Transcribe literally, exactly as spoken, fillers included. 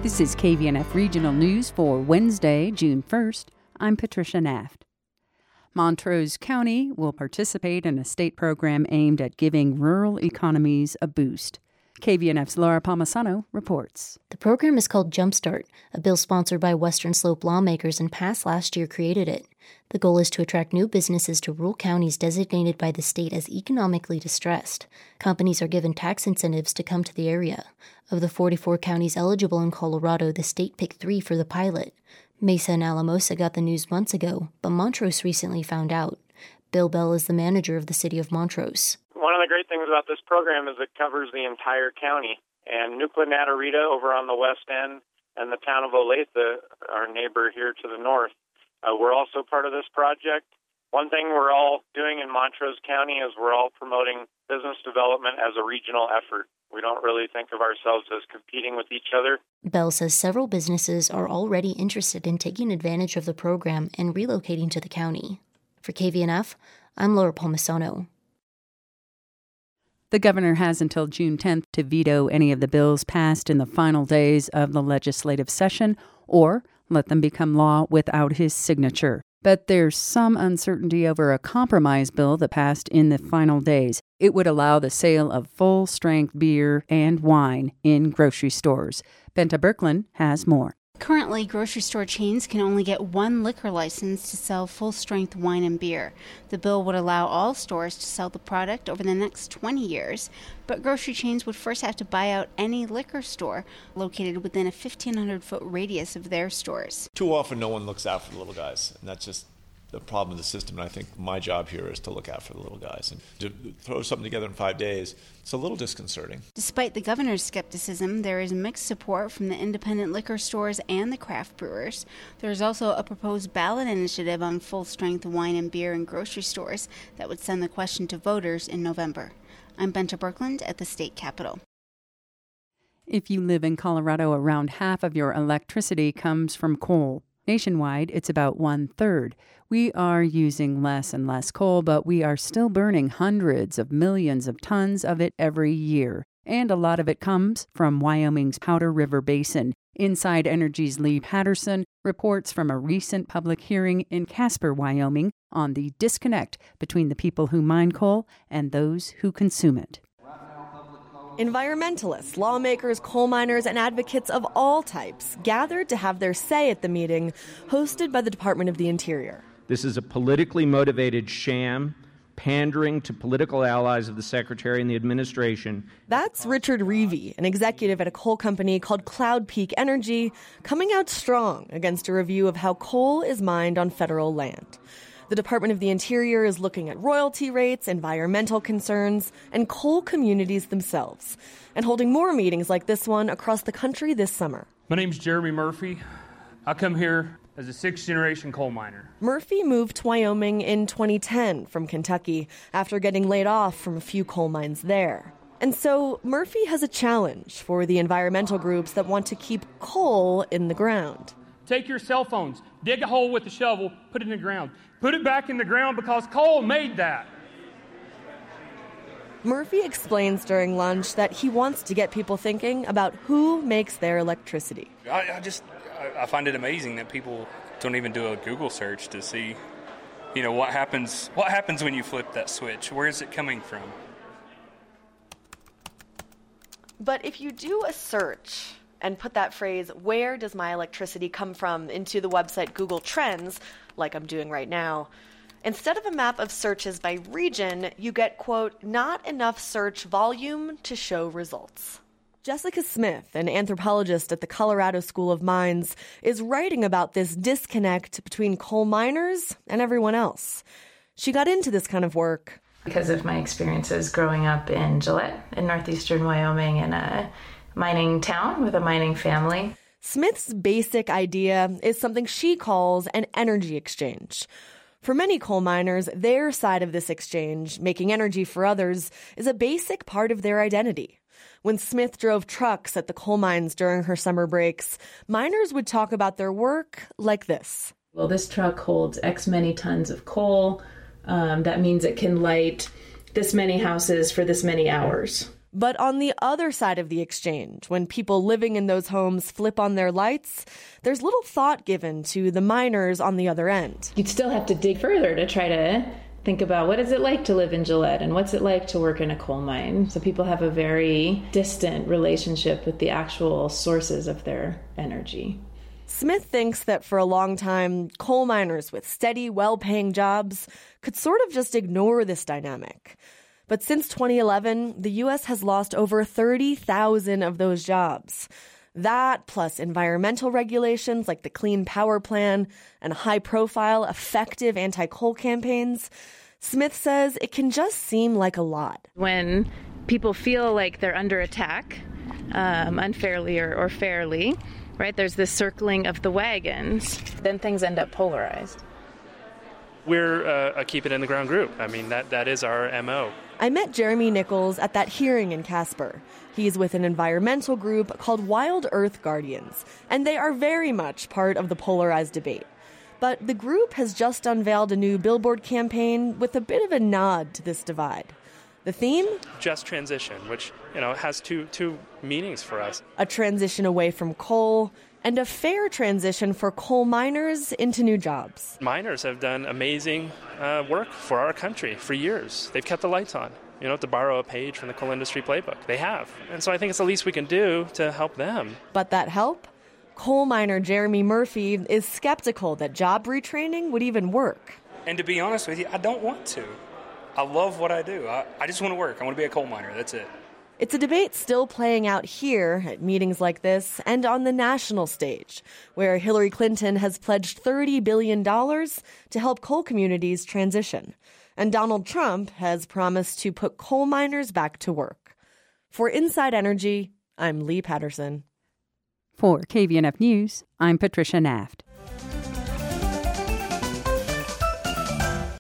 This is K V N F Regional News for Wednesday, June first. I'm Patricia Naft. Montrose County will participate in a state program aimed at giving rural economies a boost. K V N F's Laura Palmisano reports. The program is called Jumpstart. A bill sponsored by Western Slope lawmakers and passed last year created it. The goal is to attract new businesses to rural counties designated by the state as economically distressed. Companies are given tax incentives to come to the area. Of the forty-four counties eligible in Colorado, the state picked three for the pilot. Mesa and Alamosa got the news months ago, but Montrose recently found out. Bill Bell is the manager of the city of Montrose. One of the great things about this program is it covers the entire county. And Nucla-Natarita over on the west end and the town of Olathe, our neighbor here to the north, uh, we're also part of this project. One thing we're all doing in Montrose County is we're all promoting business development as a regional effort. We don't really think of ourselves as competing with each other. Bell says several businesses are already interested in taking advantage of the program and relocating to the county. For K V N F, I'm Laura Palmisano. The governor has until June tenth to veto any of the bills passed in the final days of the legislative session or let them become law without his signature. But there's some uncertainty over a compromise bill that passed in the final days. It would allow the sale of full-strength beer and wine in grocery stores. Benta Birkeland has more. Currently, grocery store chains can only get one liquor license to sell full-strength wine and beer. The bill would allow all stores to sell the product over the next twenty years, but grocery chains would first have to buy out any liquor store located within a fifteen hundred foot radius of their stores. Too often, no one looks out for the little guys, and that's just the problem of the system. And I think my job here is to look out for the little guys. And to throw something together in five days, it's a little disconcerting. Despite the governor's skepticism, there is mixed support from the independent liquor stores and the craft brewers. There is also a proposed ballot initiative on full-strength wine and beer in grocery stores that would send the question to voters in November. I'm Benta Birkeland at the state capitol. If you live in Colorado, around half of your electricity comes from coal. Nationwide, it's about one-third. We are using less and less coal, but we are still burning hundreds of millions of tons of it every year. And a lot of it comes from Wyoming's Powder River Basin. Inside Energy's Lee Patterson reports from a recent public hearing in Casper, Wyoming, on the disconnect between the people who mine coal and those who consume it. Environmentalists, lawmakers, coal miners, and advocates of all types gathered to have their say at the meeting hosted by the Department of the Interior. This is a politically motivated sham, pandering to political allies of the Secretary and the administration. That's Richard Reevey, an executive at a coal company called Cloud Peak Energy, coming out strong against a review of how coal is mined on federal land. The Department of the Interior is looking at royalty rates, environmental concerns, and coal communities themselves, and holding more meetings like this one across the country this summer. My name's Jeremy Murphy. I come here as a sixth-generation coal miner. Murphy moved to Wyoming in twenty ten from Kentucky after getting laid off from a few coal mines there. And so Murphy has a challenge for the environmental groups that want to keep coal in the ground. Take your cell phones, dig a hole with a shovel, put it in the ground. Put it back in the ground because coal made that. Murphy explains during lunch that he wants to get people thinking about who makes their electricity. I, I just, I, I find it amazing that people don't even do a Google search to see, you know, what happens, what happens when you flip that switch? Where is it coming from? But if you do a search and put that phrase, where does my electricity come from, into the website Google Trends, like I'm doing right now, instead of a map of searches by region, you get, quote, not enough search volume to show results. Jessica Smith, an anthropologist at the Colorado School of Mines, is writing about this disconnect between coal miners and everyone else. She got into this kind of work because of my experiences growing up in Gillette in northeastern Wyoming in a mining town with a mining family. Smith's basic idea is something she calls an energy exchange. For many coal miners, their side of this exchange, making energy for others, is a basic part of their identity. When Smith drove trucks at the coal mines during her summer breaks, miners would talk about their work like this. Well, this truck holds X many tons of coal. Um, that means it can light this many houses for this many hours. But on the other side of the exchange, when people living in those homes flip on their lights, there's little thought given to the miners on the other end. You'd still have to dig further to try to think about what is it like to live in Gillette and what's it like to work in a coal mine. So people have a very distant relationship with the actual sources of their energy. Smith thinks that for a long time, coal miners with steady, well-paying jobs could sort of just ignore this dynamic. But since twenty eleven, the U S has lost over thirty thousand of those jobs. That, plus environmental regulations like the Clean Power Plan and high-profile, effective anti-coal campaigns, Smith says it can just seem like a lot. When people feel like they're under attack, um, unfairly or, or fairly, right, there's this circling of the wagons, then things end up polarized. We're uh, a Keep It in the Ground group. I mean, that that is our M O. I met Jeremy Nichols at that hearing in Casper. He's with an environmental group called Wild Earth Guardians, and they are very much part of the polarized debate. But the group has just unveiled a new billboard campaign with a bit of a nod to this divide. The theme? Just transition, which, you know, has two two meanings for us. A transition away from coal and a fair transition for coal miners into new jobs. Miners have done amazing uh, work for our country for years. They've kept the lights on. You know, to borrow a page from the coal industry playbook. They have. And so I think it's the least we can do to help them. But that help? Coal miner Jeremy Murphy is skeptical that job retraining would even work. And to be honest with you, I don't want to. I love what I do. I, I just want to work. I want to be a coal miner. That's it. It's a debate still playing out here at meetings like this and on the national stage, where Hillary Clinton has pledged thirty billion dollars to help coal communities transition. And Donald Trump has promised to put coal miners back to work. For Inside Energy, I'm Lee Patterson. For K V N F News, I'm Patricia Naft.